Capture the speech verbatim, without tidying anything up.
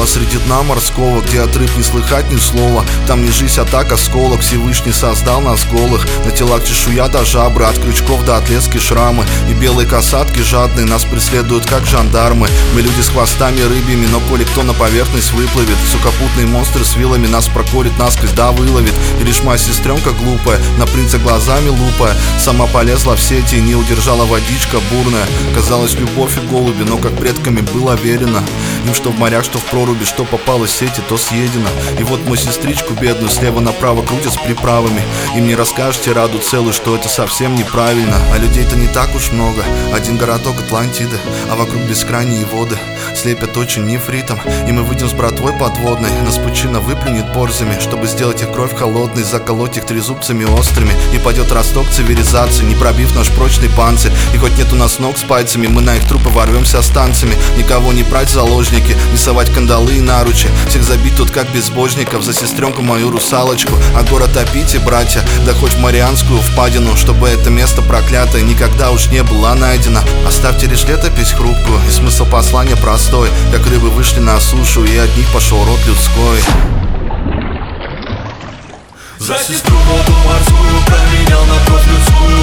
Посреди дна морского, где отрыв не слыхать ни слова, там не жизнь, а так осколок. Всевышний создал нас голых, на телах чешуя до жабры, от крючков до отлески шрамы. И белые касатки жадные нас преследуют, как жандармы. Мы люди с хвостами рыбьими, но коли кто на поверхность выплывет, сухопутные монстры с вилами нас прокорит насквозь, да выловит. И лишь моя сестренка глупая, на принца глазами лупая, сама полезла в сети и не удержала водичка бурная. Казалось, любовь и голуби, но как предками было верено им, что в морях, что в проруби, что попало в сети, то съедено. И вот мою сестричку бедную слева направо крутят с приправами. Им не расскажете раду целую, что это совсем неправильно. А людей-то не так уж много, один городок Атлантиды, а вокруг бескрайние воды слепят очень нефритом. И мы выйдем с братвой подводной, нас пучина выплюнет борзами, чтобы сделать их кровь холодной, заколоть их трезубцами острыми. И пойдет росток цивилизации, не пробив наш прочный панцирь. И хоть нет у нас ног с пальцами, мы на их трупы ворвемся станциями. Никого не брать в заложники, не совать кандалы и наручи, всех забить тут как безбожников, за сестренку мою русалочку. А город топите, братья, да хоть в Марианскую впадину, чтобы это место проклятое никогда уж не было найдено. Оставьте лишь летопись хрупкую, и смысл послания простой, как рыбы вышли на сушу, и от них пошел род людской. За сестру воду морскую променял на кровь людскую.